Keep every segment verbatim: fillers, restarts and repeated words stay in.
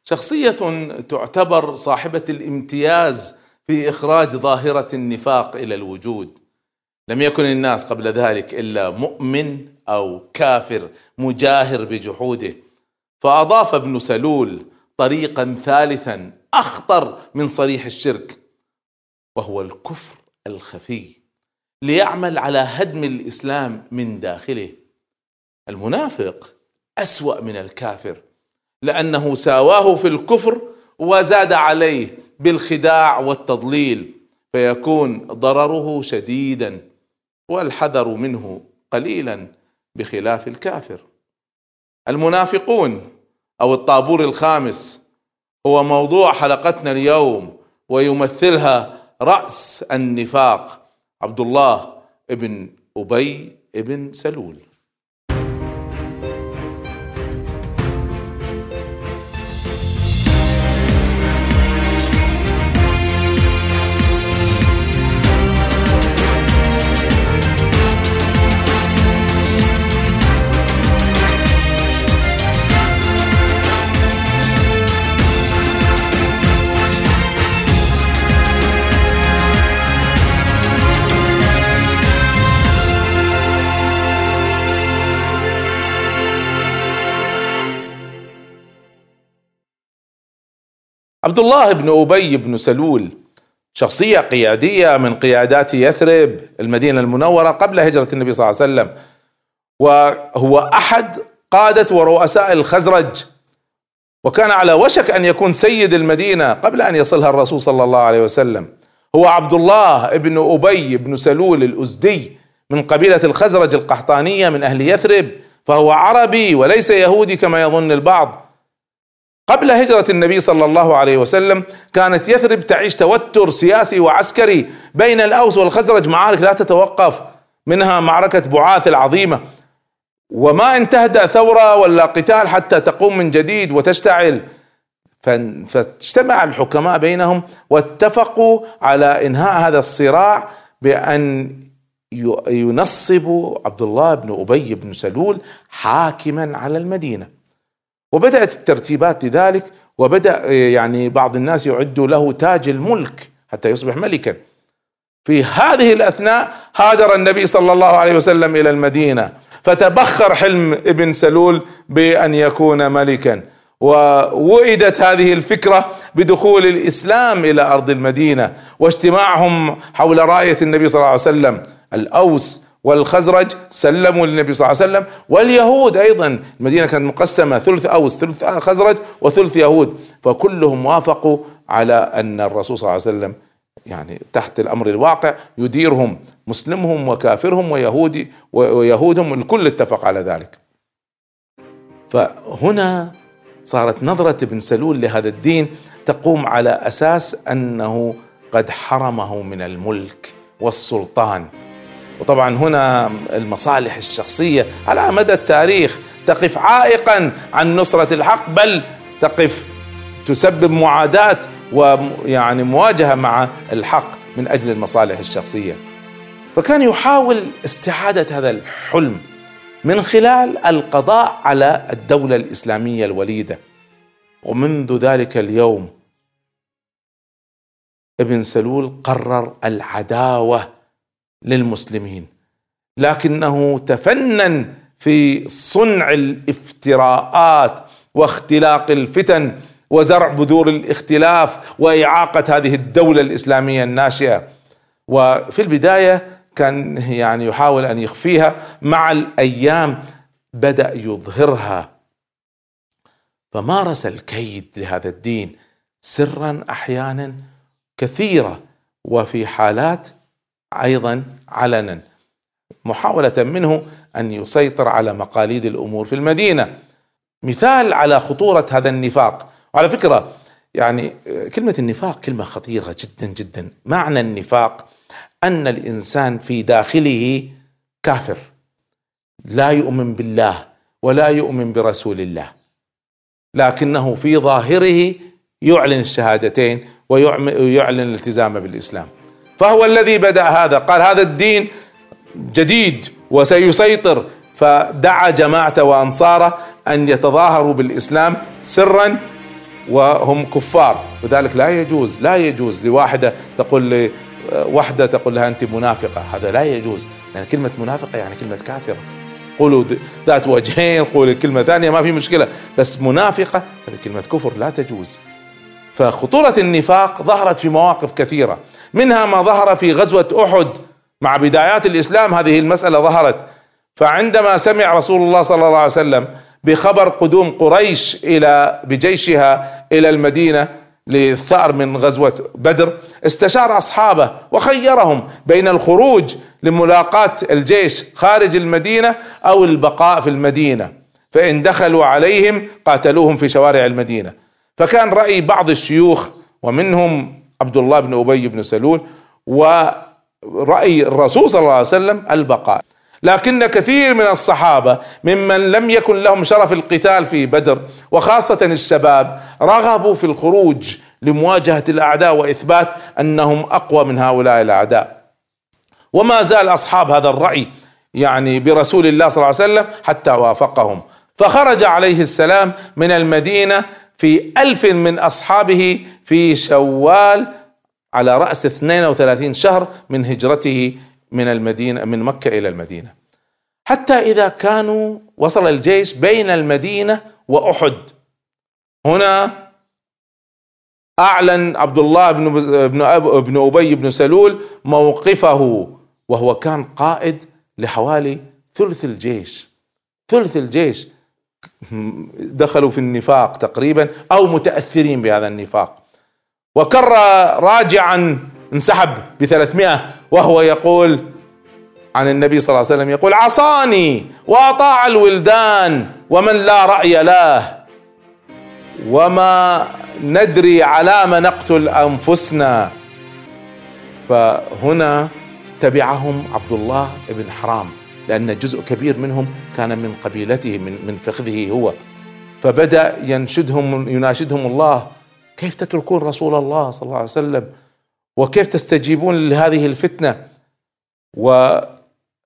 شخصية تعتبر صاحبة الامتياز في إخراج ظاهرة النفاق إلى الوجود. لم يكن الناس قبل ذلك إلا مؤمن أو كافر مجاهر بجحوده، فأضاف ابن سلول طريقا ثالثا أخطر من صريح الشرك، وهو الكفر الخفي، ليعمل على هدم الإسلام من داخله. المنافق أسوأ من الكافر، لأنه ساواه في الكفر وزاد عليه بالخداع والتضليل، فيكون ضرره شديدا والحذر منه قليلا، بخلاف الكافر. المنافقون أو الطابور الخامس هو موضوع حلقتنا اليوم، ويمثلها رأس النفاق عبد الله ابن أبي ابن سلول. عبد الله بن أبي بن سلول شخصية قيادية من قيادات يثرب المدينة المنورة قبل هجرة النبي صلى الله عليه وسلم، وهو أحد قادة ورؤساء الخزرج، وكان على وشك أن يكون سيد المدينة قبل أن يصلها الرسول صلى الله عليه وسلم. هو عبد الله بن أبي بن سلول الأزدي من قبيلة الخزرج القحطانية من أهل يثرب، فهو عربي وليس يهودي كما يظن البعض. قبل هجرة النبي صلى الله عليه وسلم كانت يثرب تعيش توتر سياسي وعسكري بين الأوس والخزرج، معارك لا تتوقف، منها معركة بعاث العظيمة، وما ان تهدأ ثورة ولا قتال حتى تقوم من جديد وتشتعل. فاجتمع الحكماء بينهم واتفقوا على إنهاء هذا الصراع بأن ينصبوا عبد الله بن أبي بن سلول حاكما على المدينة. وبدأت الترتيبات لذلك، وبدأ يعني بعض الناس يعدوا له تاج الملك حتى يصبح ملكا. في هذه الأثناء هاجر النبي صلى الله عليه وسلم إلى المدينة، فتبخر حلم ابن سلول بأن يكون ملكا، ووئدت هذه الفكرة بدخول الإسلام إلى أرض المدينة واجتماعهم حول راية النبي صلى الله عليه وسلم. الأوس والخزرج سلموا للنبي صلى الله عليه وسلم، واليهود أيضا، المدينة كانت مقسمة ثلث أوس ثلث خزرج وثلث يهود، فكلهم وافقوا على أن الرسول صلى الله عليه وسلم يعني تحت الأمر الواقع يديرهم، مسلمهم وكافرهم ويهودي ويهودهم، الكل اتفق على ذلك. فهنا صارت نظرة ابن سلول لهذا الدين تقوم على أساس أنه قد حرمه من الملك والسلطان. وطبعا هنا المصالح الشخصية على مدى التاريخ تقف عائقا عن نصرة الحق، بل تقف تسبب معاداة ويعني مواجهة مع الحق من أجل المصالح الشخصية. فكان يحاول استعادة هذا الحلم من خلال القضاء على الدولة الإسلامية الوليدة. ومنذ ذلك اليوم ابن سلول قرر العداوة للمسلمين، لكنه تفنن في صنع الافتراءات واختلاق الفتن وزرع بذور الاختلاف وإعاقة هذه الدولة الإسلامية الناشئة. وفي البداية كان يعني يحاول أن يخفيها، مع الأيام بدأ يظهرها، فمارس الكيد لهذا الدين سرا أحيانا كثيرة، وفي حالات أيضا علنا، محاولة منه أن يسيطر على مقاليد الأمور في المدينة. مثال على خطورة هذا النفاق، وعلى فكرة يعني كلمة النفاق كلمة خطيرة جدا جدا. معنى النفاق أن الإنسان في داخله كافر، لا يؤمن بالله ولا يؤمن برسول الله، لكنه في ظاهره يعلن الشهادتين ويعلن الالتزام بالإسلام. فهو الذي بدأ هذا، قال هذا الدين جديد وسيسيطر، فدعا جماعته وأنصاره أن يتظاهروا بالإسلام سرا وهم كفار، وذلك لا يجوز لا يجوز لواحدة تقول لي واحدة تقول لها أنت منافقة، هذا لا يجوز، لأن كلمة منافقة يعني كلمة كافرة. قولوا ذات وجهين، قولوا كلمة ثانية ما في مشكلة، بس منافقة هذه كلمة كفر لا تجوز. فخطورة النفاق ظهرت في مواقف كثيرة، منها ما ظهر في غزوة أحد مع بدايات الإسلام، هذه المسألة ظهرت. فعندما سمع رسول الله صلى الله عليه وسلم بخبر قدوم قريش إلى بجيشها إلى المدينة للثأر من غزوة بدر، استشار أصحابه وخيرهم بين الخروج لملاقاة الجيش خارج المدينة أو البقاء في المدينة، فإن دخلوا عليهم قاتلوهم في شوارع المدينة. فكان رأي بعض الشيوخ ومنهم عبد الله بن أبي بن سلول ورأي الرسول صلى الله عليه وسلم البقاء، لكن كثير من الصحابة ممن لم يكن لهم شرف القتال في بدر وخاصة الشباب رغبوا في الخروج لمواجهة الأعداء وإثبات أنهم أقوى من هؤلاء الأعداء. وما زال أصحاب هذا الرأي يعني برسول الله صلى الله عليه وسلم حتى وافقهم، فخرج عليه السلام من المدينة في ألف من أصحابه في شوال على رأس اثنين وثلاثين شهر من هجرته من المدينة من مكة إلى المدينة، حتى إذا كانوا وصل الجيش بين المدينة وأحد. هنا أعلن عبد الله بن بن أبي بن سلول موقفه، وهو كان قائد لحوالي ثلث الجيش، ثلث الجيش دخلوا في النفاق تقريبا أو متأثرين بهذا النفاق. وكر راجعا انسحب بثلاثمائة وهو يقول عن النبي صلى الله عليه وسلم، يقول عصاني وأطاع الولدان ومن لا رأي له وما ندري على ما نقتل أنفسنا. فهنا تبعهم عبد الله بن حرام، لأن جزء كبير منهم كان من قبيلته من من فخذه هو، فبدأ ينشدهم يناشدهم الله، كيف تتركون رسول الله صلى الله عليه وسلم وكيف تستجيبون لهذه الفتنة؟ وهنا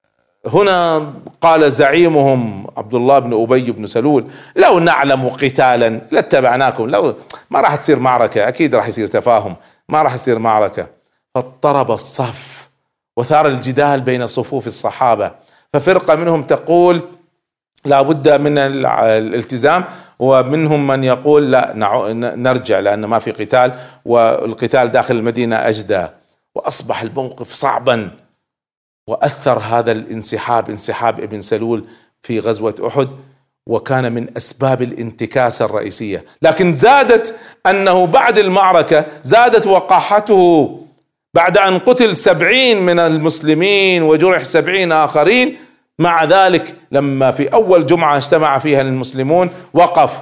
قال زعيمهم عبد الله بن أبي بن سلول لو نعلم قتالا لاتبعناكم، لو ما راح تصير معركة أكيد راح يصير تفاهم، ما راح يصير معركة. فاضطرب الصف وثار الجدال بين صفوف الصحابة، ففرقة منهم تقول لا بد من الالتزام، ومنهم من يقول لا نرجع لأن ما في قتال والقتال داخل المدينة أجدى. وأصبح الموقف صعبا، وأثر هذا الانسحاب انسحاب ابن سلول في غزوة أحد، وكان من أسباب الانتكاسة الرئيسية. لكن زادت أنه بعد المعركة زادت وقاحته، بعد أن قتل سبعين من المسلمين وجرح سبعين آخرين. مع ذلك لما في أول جمعة اجتمع فيها المسلمون وقف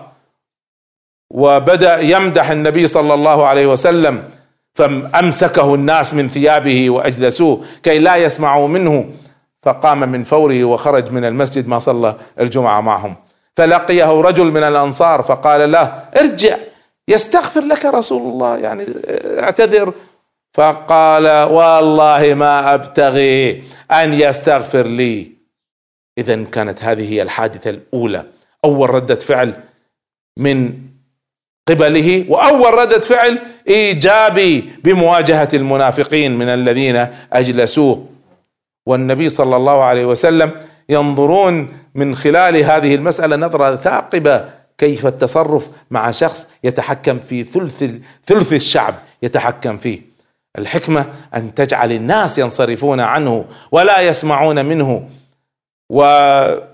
وبدأ يمدح النبي صلى الله عليه وسلم، فأمسكه الناس من ثيابه وأجلسوه كي لا يسمعوا منه، فقام من فوره وخرج من المسجد ما صلى الجمعة معهم. فلقيه رجل من الأنصار فقال له ارجع يستغفر لك رسول الله، يعني اعتذر. فقال والله ما أبتغي أن يستغفر لي. إذن كانت هذه هي الحادثة الأولى، أول ردة فعل من قبله، وأول ردة فعل إيجابي بمواجهة المنافقين من الذين أجلسوه. والنبي صلى الله عليه وسلم ينظرون من خلال هذه المسألة نظرة ثاقبة كيف التصرف مع شخص يتحكم في ثلث ثلث الشعب يتحكم فيه. الحكمة أن تجعل الناس ينصرفون عنه ولا يسمعون منه، وفي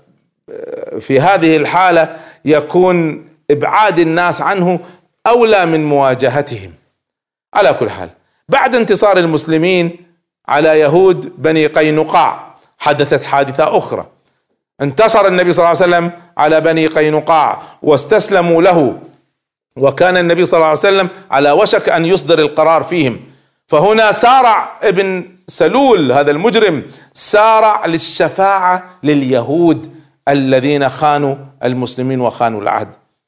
هذه الحالة يكون إبعاد الناس عنه أولى من مواجهتهم. على كل حال، بعد انتصار المسلمين على يهود بني قينقاع حدثت حادثة أخرى. انتصر النبي صلى الله عليه وسلم على بني قينقاع واستسلموا له، وكان النبي صلى الله عليه وسلم على وشك أن يصدر القرار فيهم. فهنا سارع ابن سلول هذا المجرم، سارع للشفاعة لليهود الذين خانوا المسلمين وخانوا العهد.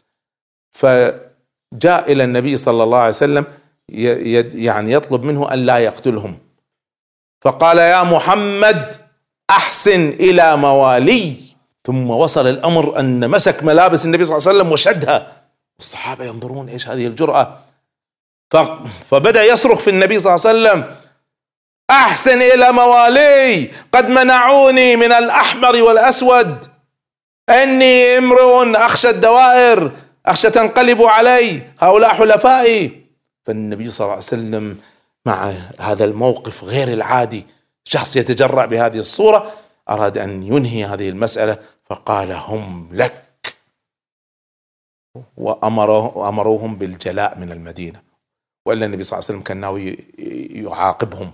فجاء إلى النبي صلى الله عليه وسلم يعني يطلب منه أن لا يقتلهم، فقال يا محمد أحسن إلى موالي. ثم وصل الأمر أن مسك ملابس النبي صلى الله عليه وسلم وشدها الصحابة ينظرون ايش هذه الجرأة. فبدأ يصرخ في النبي صلى الله عليه وسلم: أحسن إلى موالي، قد منعوني من الأحمر والأسود، إني امرؤ أخشى الدوائر، أخشى تنقلب علي، هؤلاء حلفائي. فالنبي صلى الله عليه وسلم مع هذا الموقف غير العادي، شخص يتجرأ بهذه الصورة، أراد أن ينهي هذه المسألة فقال: هم لك، وأمره أمروهم بالجلاء من المدينة، وإلا النبي صلى الله عليه وسلم كان ناوي يعاقبهم.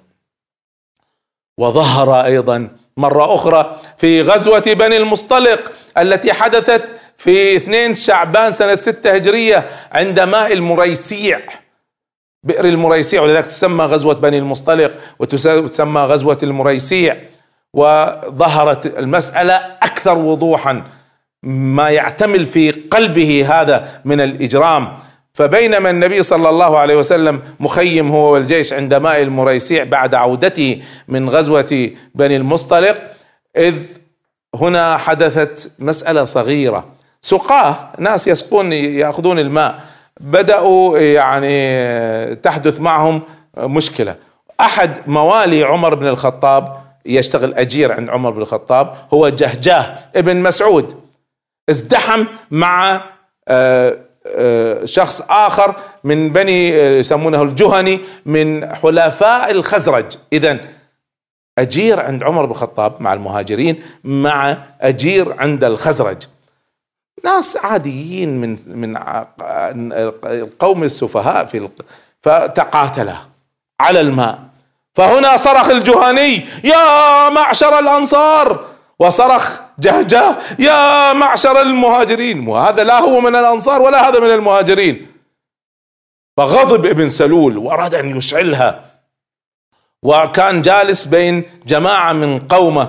وظهر أيضا مرة أخرى في غزوة بني المصطلق التي حدثت في اثنين شعبان سنة ستة هجرية عند ماء المريسيع، بئر المريسيع، ولذلك تسمى غزوة بني المصطلق وتسمى غزوة المريسيع. وظهرت المسألة أكثر وضوحا، ما يعتمل في قلبه هذا من الإجرام. فبينما النبي صلى الله عليه وسلم مخيم هو والجيش عند ماء المريسيع بعد عودته من غزوة بني المصطلق، إذ هنا حدثت مسألة صغيرة. سقاه، ناس يسقون يأخذون الماء، بدأوا يعني تحدث معهم مشكلة. أحد موالي عمر بن الخطاب يشتغل أجير عند عمر بن الخطاب، هو جهجاه ابن مسعود، ازدحم مع شخص آخر من بني يسمونه الجهني من حلفاء الخزرج. إذن أجير عند عمر بن الخطاب مع المهاجرين مع أجير عند الخزرج، ناس عاديين من من القوم السفهاء في فتقاتلا على الماء. فهنا صرخ الجهني: يا معشر الأنصار، وصرخ جهجاه: يا معشر المهاجرين، وهذا لا هو من الأنصار ولا هذا من المهاجرين. فغضب ابن سلول وأراد أن يشعلها، وكان جالس بين جماعة من قومه،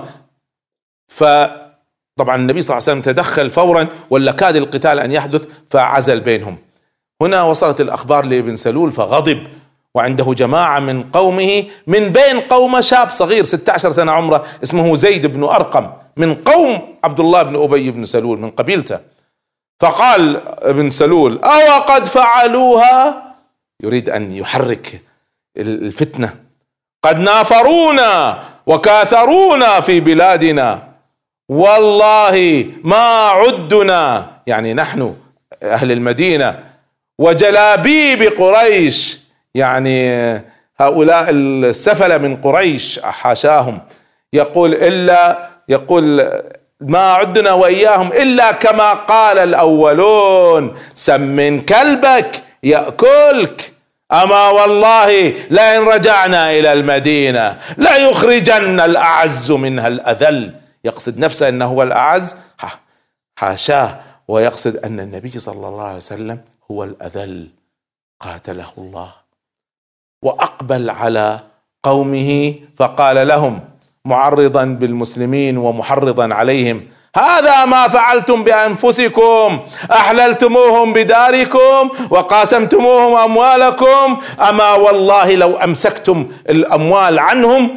فطبعا النبي صلى الله عليه وسلم تدخل فورا ولا كاد القتال أن يحدث فعزل بينهم. هنا وصلت الأخبار لابن سلول فغضب، وعنده جماعة من قومه، من بين قومه شاب صغير ستة عشر سنة عمره اسمه زيد بن أرقم من قوم عبد الله بن أبي بن سلول من قبيلته. فقال ابن سلول: أو قد فعلوها، يريد أن يحرك الفتنة، قد نافرونا وكاثرونا في بلادنا، والله ما عدنا، يعني نحن أهل المدينة، وجلابيب قريش، يعني هؤلاء السفلة من قريش حاشاهم، يقول إلا يقول ما عدنا وإياهم إلا كما قال الأولون: سمن كلبك يأكلك، أما والله لئن رجعنا إلى المدينة لا يخرجن الأعز منها الأذل. يقصد نفسه أنه هو الأعز، حاشاه، ويقصد أن النبي صلى الله عليه وسلم هو الأذل قاتله الله. وأقبل على قومه فقال لهم معرضا بالمسلمين ومحرضا عليهم: هذا ما فعلتم بأنفسكم، أحللتموهم بداركم وقاسمتموهم أموالكم، أما والله لو أمسكتم الأموال عنهم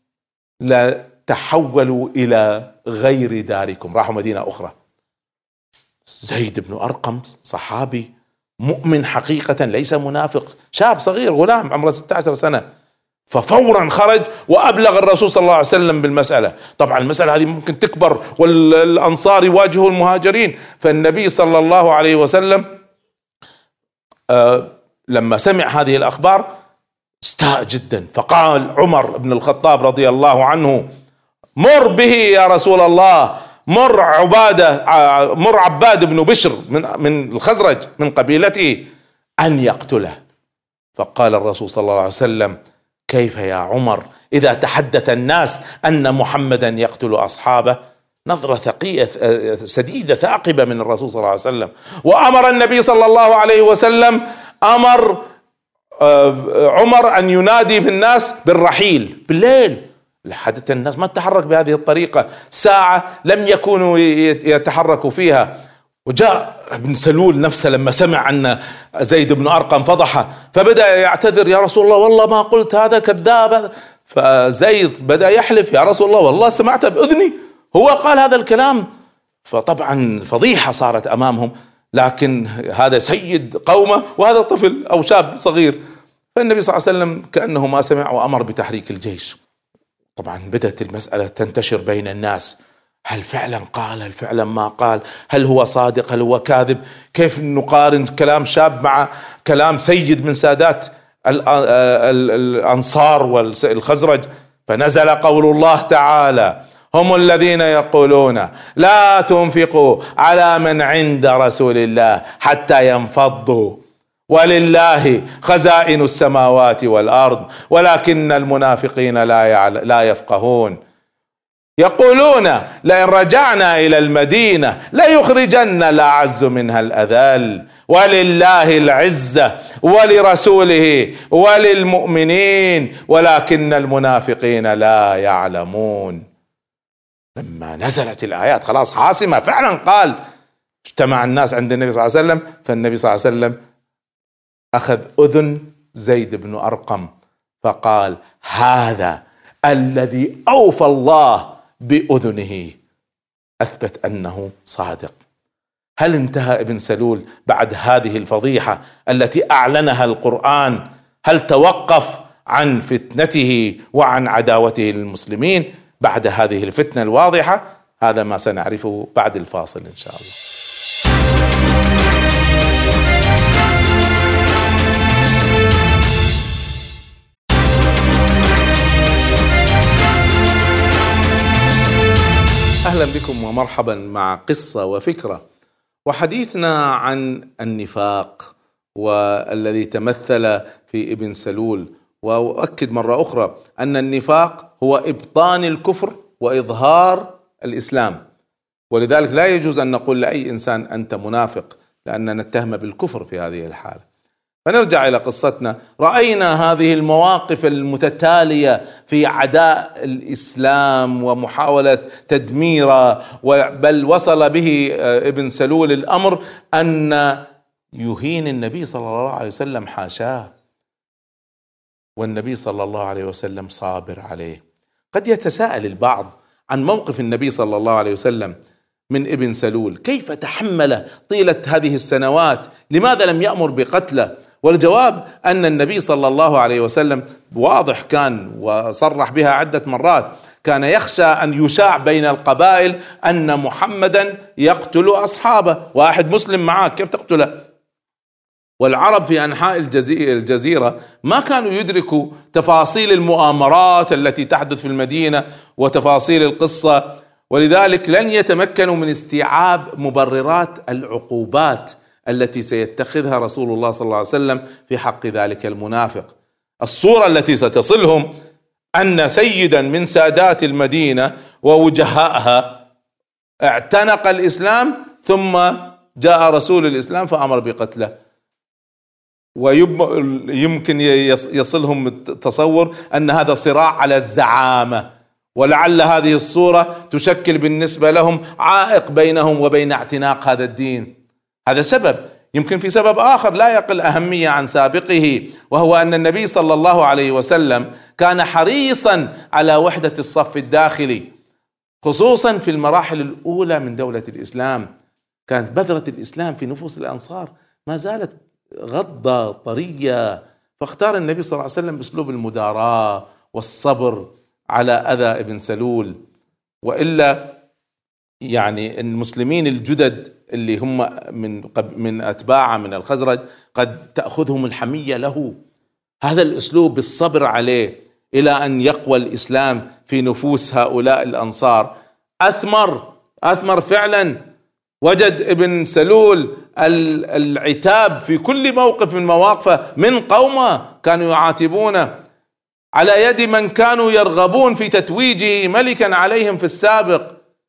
لتحولوا إلى غير داركم، راحوا مدينة أخرى. زيد بن أرقم صحابي مؤمن حقيقة، ليس منافق، شاب صغير غلام عمره ستة عشر سنة، ففورا خرج وأبلغ الرسول صلى الله عليه وسلم بالمسألة. طبعا المسألة هذه ممكن تكبر والأنصار يواجهوا المهاجرين، فالنبي صلى الله عليه وسلم آه لما سمع هذه الأخبار استاء جدا، فقال عمر بن الخطاب رضي الله عنه: مر به يا رسول الله، مر عبادة مر عباد بن بشر من من الخزرج من قبيلته أن يقتله. فقال الرسول صلى الله عليه وسلم: كيف يا عمر إذا تحدث الناس أن محمدا يقتل أصحابه؟ نظرة ثقيلة سديدة ثاقبة من الرسول صلى الله عليه وسلم. وأمر النبي صلى الله عليه وسلم أمر عمر أن ينادي في الناس بالرحيل بالليل، حتى الناس ما تتحرك بهذه الطريقة، ساعة لم يكونوا يتحركوا فيها. وجاء ابن سلول نفسه لما سمع أن زيد بن أرقم فضحه فبدأ يعتذر: يا رسول الله والله ما قلت، هذا كذاب. فزيد بدأ يحلف: يا رسول الله والله سمعت بأذني، هو قال هذا الكلام. فطبعا فضيحة صارت أمامهم، لكن هذا سيد قومه وهذا طفل أو شاب صغير. فالنبي صلى الله عليه وسلم كأنه ما سمع وأمر بتحريك الجيش. طبعا بدأت المسألة تنتشر بين الناس، هل فعلا قال، هل فعلا ما قال، هل هو صادق، هل هو كاذب؟ كيف نقارن كلام شاب مع كلام سيد من سادات الأنصار والخزرج؟ فنزل قول الله تعالى: هم الذين يقولون لا تنفقوا على من عند رسول الله حتى ينفضوا ولله خزائن السماوات والأرض ولكن المنافقين لا لا يفقهون. يقولون لئن رجعنا إلى المدينة ليخرجن الأعز منها الأذل ولله العزة ولرسوله وللمؤمنين ولكن المنافقين لا يعلمون. لما نزلت الآيات خلاص حاسمة، فعلا قال، اجتمع الناس عند النبي صلى الله عليه وسلم. فالنبي صلى الله عليه وسلم أخذ أذن زيد بن أرقم فقال: هذا الذي أوفى الله بأذنه، أثبت أنه صادق. هل انتهى ابن سلول بعد هذه الفضيحة التي أعلنها القرآن؟ هل توقف عن فتنته وعن عداوته للمسلمين بعد هذه الفتنة الواضحة؟ هذا ما سنعرفه بعد الفاصل إن شاء الله. أهلا بكم ومرحبا مع قصة وفكرة، وحديثنا عن النفاق والذي تمثل في ابن سلول. وأؤكد مرة أخرى أن النفاق هو إبطان الكفر وإظهار الإسلام، ولذلك لا يجوز أن نقول لأي إنسان أنت منافق، لأننا نتهم بالكفر في هذه الحالة. فنرجع إلى قصتنا. رأينا هذه المواقف المتتالية في عداء الإسلام ومحاولة تدميره، بل وصل به ابن سلول الأمر أن يهين النبي صلى الله عليه وسلم، حاشاه، والنبي صلى الله عليه وسلم صابر عليه. قد يتساءل البعض عن موقف النبي صلى الله عليه وسلم من ابن سلول، كيف تحمل طيلة هذه السنوات؟ لماذا لم يأمر بقتله؟ والجواب أن النبي صلى الله عليه وسلم واضح كان وصرح بها عدة مرات، كان يخشى أن يشاع بين القبائل أن محمدا يقتل أصحابه. واحد مسلم معك كيف تقتله؟ والعرب في أنحاء الجزيرة ما كانوا يدركوا تفاصيل المؤامرات التي تحدث في المدينة وتفاصيل القصة، ولذلك لن يتمكنوا من استيعاب مبررات العقوبات التي سيتخذها رسول الله صلى الله عليه وسلم في حق ذلك المنافق. الصورة التي ستصلهم أن سيدا من سادات المدينة ووجهائها اعتنق الإسلام ثم جاء رسول الإسلام فأمر بقتله. ويمكن يصلهم التصور أن هذا صراع على الزعامة، ولعل هذه الصورة تشكل بالنسبة لهم عائق بينهم وبين اعتناق هذا الدين. هذا سبب. يمكن في سبب آخر لا يقل أهمية عن سابقه، وهو أن النبي صلى الله عليه وسلم كان حريصا على وحدة الصف الداخلي، خصوصا في المراحل الأولى من دولة الإسلام. كانت بذرة الإسلام في نفوس الأنصار ما زالت غضة طرية، فاختار النبي صلى الله عليه وسلم أسلوب المداراة والصبر على أذى ابن سلول. وإلا يعني المسلمين الجدد اللي هم من من أتباعه من الخزرج قد تأخذهم الحمية له. هذا الأسلوب بالصبر عليه إلى أن يقوى الإسلام في نفوس هؤلاء الأنصار أثمر أثمر فعلا. وجد ابن سلول العتاب في كل موقف من مواقفه من قومه كانوا يعاتبونه، على يد من كانوا يرغبون في تتويجه ملكا عليهم في السابق.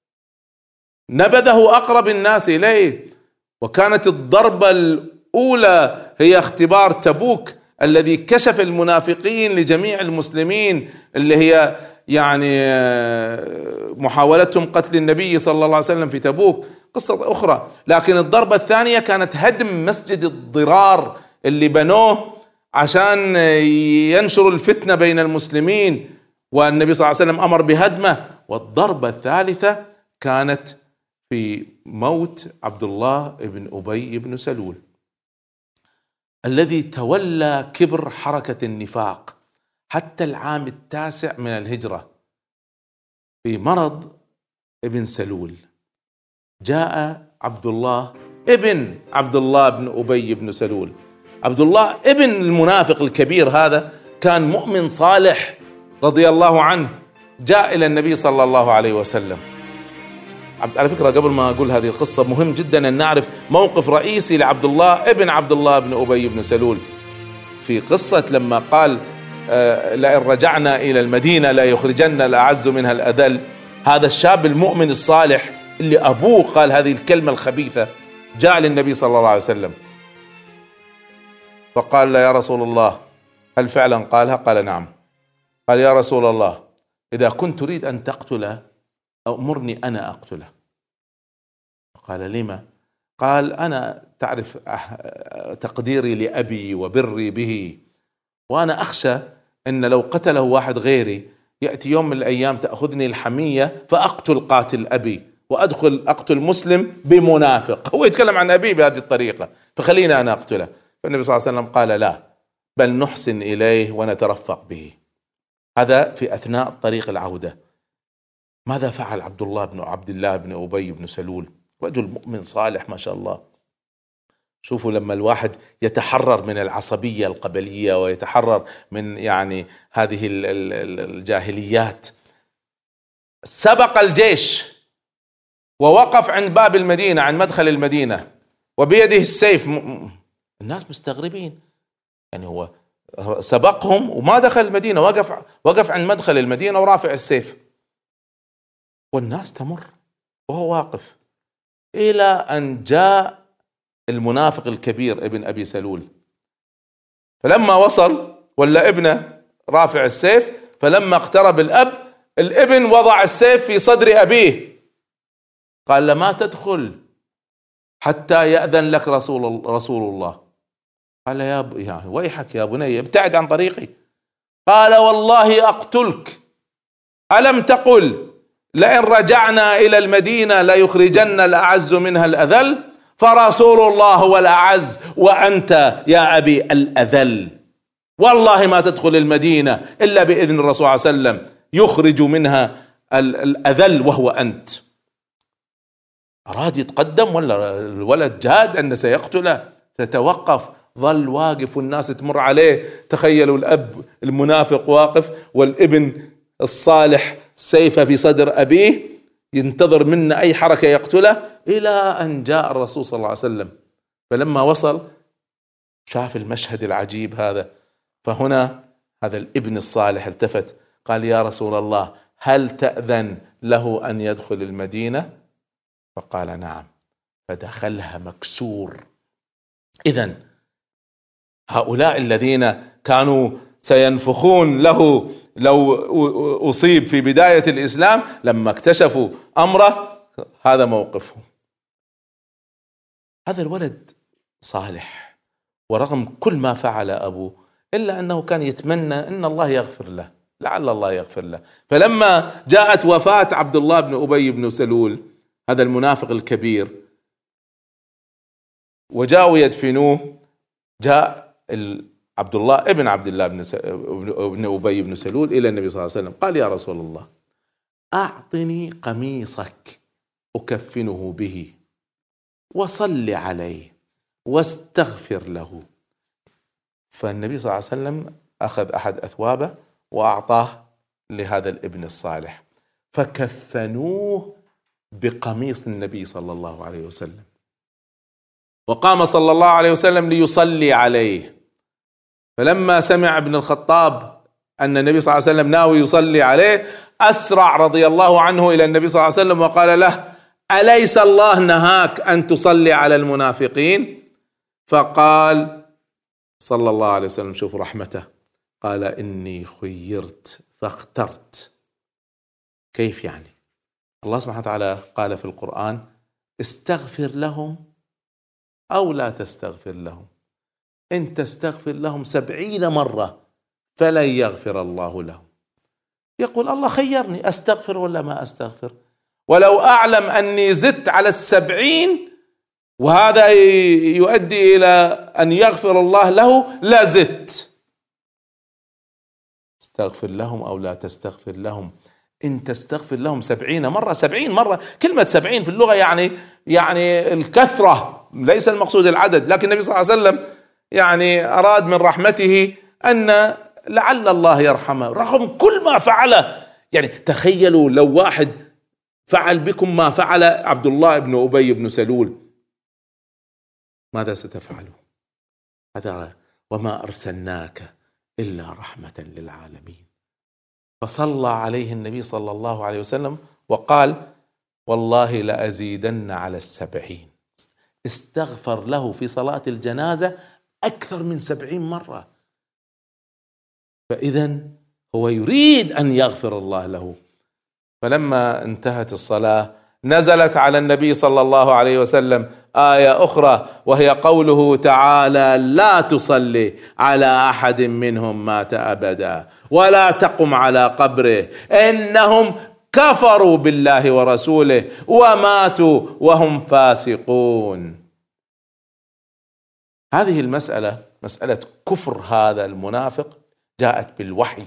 نبذه أقرب الناس إليه. وكانت الضربة الأولى هي اختبار تبوك الذي كشف المنافقين لجميع المسلمين، اللي هي يعني محاولتهم قتل النبي صلى الله عليه وسلم في تبوك، قصة أخرى. لكن الضربة الثانية كانت هدم مسجد الضرار اللي بنوه عشان ينشروا الفتنة بين المسلمين، والنبي صلى الله عليه وسلم أمر بهدمه. والضربة الثالثة كانت في موت عبد الله بن أبي بن سلول الذي تولى كبر حركة النفاق حتى العام التاسع من الهجرة. في مرض ابن سلول جاء عبد الله ابن عبد الله بن أبي بن سلول. عبد الله ابن المنافق الكبير هذا كان مؤمن صالح رضي الله عنه، جاء إلى النبي صلى الله عليه وسلم. على فكرة قبل ما أقول هذه القصة مهم جدا أن نعرف موقف رئيسي لعبد الله ابن عبد الله بن أبي بن سلول في قصة لما قال آه لئن رجعنا إلى المدينة لا يخرجن الأعز منها الأذل. هذا الشاب المؤمن الصالح اللي أبوه قال هذه الكلمة الخبيثة جاء للنبي صلى الله عليه وسلم فقال له يا رسول الله هل فعلا قالها؟ قال نعم. قال يا رسول الله إذا كنت تريد أن تقتله أمرني أنا أقتله. قال لما؟ قال أنا تعرف تقديري لأبي وبري به، وأنا أخشى أن لو قتله واحد غيري يأتي يوم من الأيام تأخذني الحمية فأقتل قاتل أبي وأدخل أقتل مسلم بمنافق. هو يتكلم عن أبي بهذه الطريقة فخلينا أنا أقتله. فالنبي صلى الله عليه وسلم قال لا، بل نحسن إليه ونترفق به. هذا في أثناء طريق العودة. ماذا فعل عبد الله بن عبد الله بن أبي بن سلول؟ رجل مؤمن صالح ما شاء الله. شوفوا لما الواحد يتحرر من العصبية القبلية ويتحرر من يعني هذه الجاهليات، سبق الجيش ووقف عند باب المدينة عند مدخل المدينة وبيده السيف. الناس مستغربين، يعني هو سبقهم وما دخل المدينة، وقف وقف عند مدخل المدينة ورافع السيف، والناس تمر وهو واقف، إلى أن جاء المنافق الكبير ابن أبي سلول. فلما وصل ولا ابنه رافع السيف، فلما اقترب الأب الابن وضع السيف في صدر أبيه، قال له ما تدخل حتى يأذن لك رسول رسول الله. قال يا يعني ويحك يا بني ابتعد عن طريقي. قال والله أقتلك، ألم تقل لئن رجعنا إلى المدينة ليخرجن الأعز منها الأذل؟ فرسول الله هو الأعز وأنت يا أبي الأذل، والله ما تدخل المدينة إلا بإذن الرسول صلى الله عليه وسلم يخرج منها الأذل وهو أنت. أراد يتقدم ولا الولد جاد أن سيقتله، تتوقف، ظل واقف والناس تمر عليه. تخيلوا الأب المنافق واقف والابن الصالح سيفه في صدر أبيه ينتظر منا أي حركة يقتله، إلى أن جاء الرسول صلى الله عليه وسلم. فلما وصل شاف المشهد العجيب هذا، فهنا هذا الابن الصالح التفت قال يا رسول الله هل تأذن له أن يدخل المدينة؟ فقال نعم، فدخلها مكسور. إذن هؤلاء الذين كانوا سينفخون له لو أصيب في بداية الإسلام، لما اكتشفوا أمره هذا موقفهم. هذا الولد صالح، ورغم كل ما فعل أبوه إلا أنه كان يتمنى أن الله يغفر له، لعل الله يغفر له. فلما جاءت وفاة عبد الله بن أبي بن سلول هذا المنافق الكبير وجاءوا يدفنوه، جاء عبد الله ابن عبد الله بن ابن أبي بن سلول إلى النبي صلى الله عليه وسلم قال يا رسول الله أعطني قميصك أكفنه به وصل عليه واستغفر له. فالنبي صلى الله عليه وسلم أخذ أحد أثوابه وأعطاه لهذا الابن الصالح، فكفنوه بقميص النبي صلى الله عليه وسلم. وقام صلى الله عليه وسلم ليصلي عليه، فلما سمع ابن الخطاب أن النبي صلى الله عليه وسلم ناوي يصلي عليه أسرع رضي الله عنه إلى النبي صلى الله عليه وسلم وقال له أليس الله نهاك أن تصلي على المنافقين؟ فقال صلى الله عليه وسلم، شوف رحمته، قال إني خيرت فاخترت. كيف يعني؟ الله سبحانه وتعالى قال في القرآن استغفر لهم أو لا تستغفر لهم، إن تستغفر لهم سبعين مرة فلن يغفر الله لهم. يقول الله خيرني أستغفر ولا ما أستغفر، ولو أعلم أني زدت على السبعين وهذا يؤدي إلى أن يغفر الله له لا زدت. استغفر لهم أو لا تستغفر لهم، إن تستغفر لهم سبعين مرة، سبعين مرة، كلمة سبعين في اللغة يعني يعني الكثرة، ليس المقصود العدد، لكن النبي صلى الله عليه وسلم يعني أراد من رحمته أن لعل الله يرحمه رغم كل ما فعله. يعني تخيلوا لو واحد فعل بكم ما فعل عبد الله بن أبي بن سلول، ماذا ستفعلوا؟ هذا وما أرسلناك إلا رحمة للعالمين. فصلى عليه النبي صلى الله عليه وسلم وقال والله لأزيدن على السبعين. استغفر له في صلاة الجنازة أكثر من سبعين مرة. فإذا هو يريد أن يغفر الله له. فلما انتهت الصلاة نزلت على النبي صلى الله عليه وسلم آية أخرى وهي قوله تعالى لا تصلي على أحد منهم مات أبدا ولا تقم على قبره إنهم كفروا بالله ورسوله وماتوا وهم فاسقون. هذه المسألة مسألة كفر هذا المنافق جاءت بالوحي.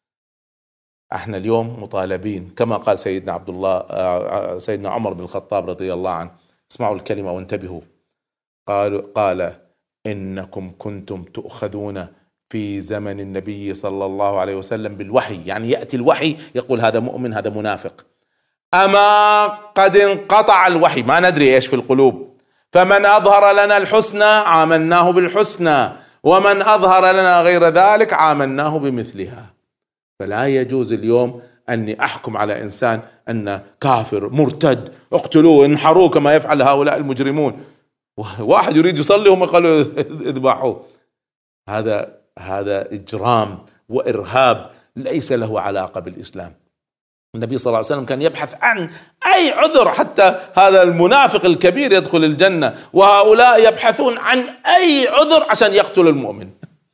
احنا اليوم مطالبين كما قال سيدنا عبد الله سيدنا عمر بن الخطاب رضي الله عنه، اسمعوا الكلمة وانتبهوا، قال قال إنكم كنتم تؤخذون في زمن النبي صلى الله عليه وسلم بالوحي، يعني يأتي الوحي يقول هذا مؤمن هذا منافق، أما قد انقطع الوحي ما ندري إيش في القلوب، فمن أظهر لنا الحسنى عاملناه بالحسنى ومن أظهر لنا غير ذلك عاملناه بمثلها. فلا يجوز اليوم أني أحكم على إنسان أنه كافر مرتد اقتلوه انحروه كما يفعل هؤلاء المجرمون، واحد يريد يصلي هم قالوا اذبحوه. هذا هذا إجرام وإرهاب ليس له علاقة بالإسلام. النبي صلى الله عليه وسلم كان يبحث عن أي عذر حتى هذا المنافق الكبير يدخل الجنة، وهؤلاء يبحثون عن أي عذر عشان يقتل المؤمن.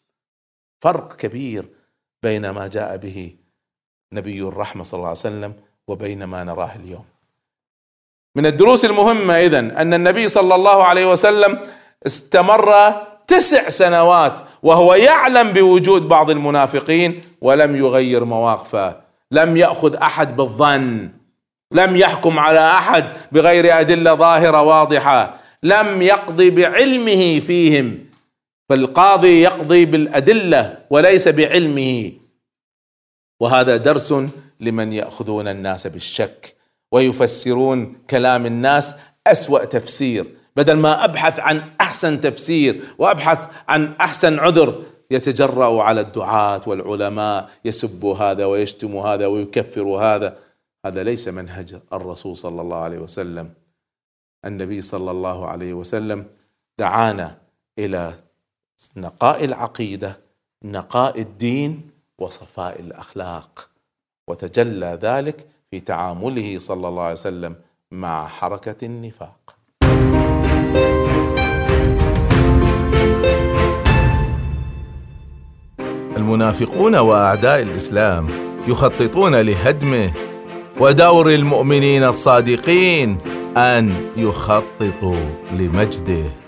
فرق كبير بين ما جاء به نبي الرحمة صلى الله عليه وسلم وبين ما نراه اليوم. من الدروس المهمة إذن أن النبي صلى الله عليه وسلم استمر تسع سنوات وهو يعلم بوجود بعض المنافقين ولم يغير مواقفه، لم يأخذ أحد بالظن، لم يحكم على أحد بغير أدلة ظاهرة واضحة، لم يقضي بعلمه فيهم، فالقاضي يقضي بالأدلة وليس بعلمه. وهذا درس لمن يأخذون الناس بالشك ويفسرون كلام الناس أسوأ تفسير، بدل ما أبحث عن أحسن تفسير وأبحث عن أحسن عذر يتجرأ على الدعاة والعلماء، يسب هذا ويشتم هذا ويكفر هذا. هذا ليس منهج الرسول صلى الله عليه وسلم. النبي صلى الله عليه وسلم دعانا إلى نقاء العقيدة، نقاء الدين، وصفاء الأخلاق، وتجلى ذلك في تعامله صلى الله عليه وسلم مع حركة النفاق. المنافقون وأعداء الإسلام يخططون لهدمه، ودور المؤمنين الصادقين أن يخططوا لمجده.